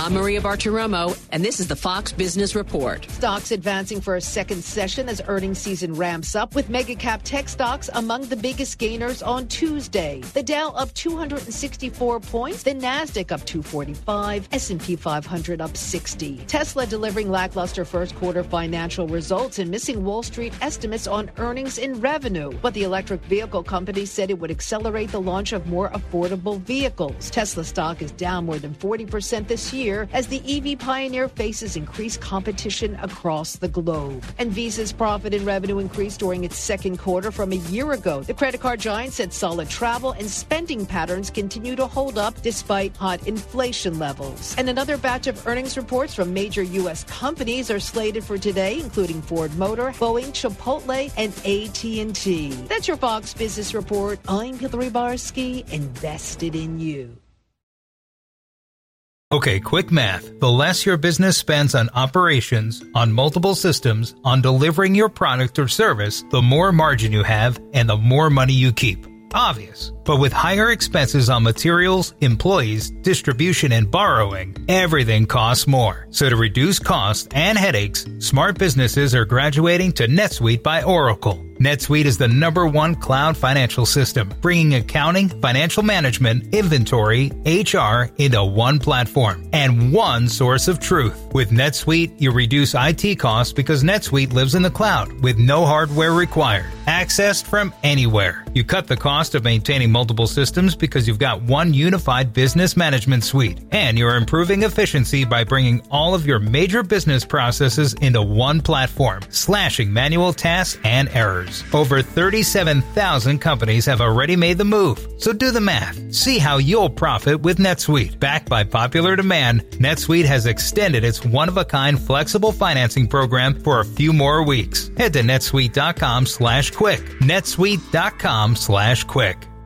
I'm Maria Bartiromo, and this is the Fox Business Report. Stocks advancing for a second session as earnings season ramps up, with mega-cap tech stocks among the biggest gainers on Tuesday. The Dow up 264 points, the Nasdaq up 245, S&P 500 up 60. Tesla delivering lackluster first quarter financial results and missing Wall Street estimates on earnings and revenue. But the electric vehicle company said it would accelerate the launch of more affordable vehicles. Tesla stock is down more than 40% this year as the EV pioneer faces increased competition across the globe. And Visa's profit and revenue increased during its second quarter from a year ago. The credit card giant said solid travel and spending patterns continue to hold up despite hot inflation levels. And another batch of earnings reports from major U.S. companies are slated for today, including Ford Motor, Boeing, Chipotle, and AT&T. That's your Fox Business Report. I'm Hillary Barsky, invested in you. Okay, quick math. The less your business spends on operations, on multiple systems, on delivering your product or service, the more margin you have and the more money you keep. Obvious. But with higher expenses on materials, employees, distribution, and borrowing, everything costs more. So to reduce costs and headaches, smart businesses are graduating to NetSuite by Oracle. NetSuite is the #1 cloud financial system, bringing accounting, financial management, inventory, HR into one platform and one source of truth. With NetSuite, you reduce IT costs because NetSuite lives in the cloud with no hardware required, accessed from anywhere. You cut the cost of maintaining multiple systems because you've got one unified business management suite, and you're improving efficiency by bringing all of your major business processes into one platform, slashing manual tasks and errors. Over 37,000 companies have already made the move. So do the math. See how you'll profit with NetSuite. Backed by popular demand, NetSuite has extended its one-of-a-kind flexible financing program for a few more weeks. Head to netsuite.com/quick. netsuite.com/quick.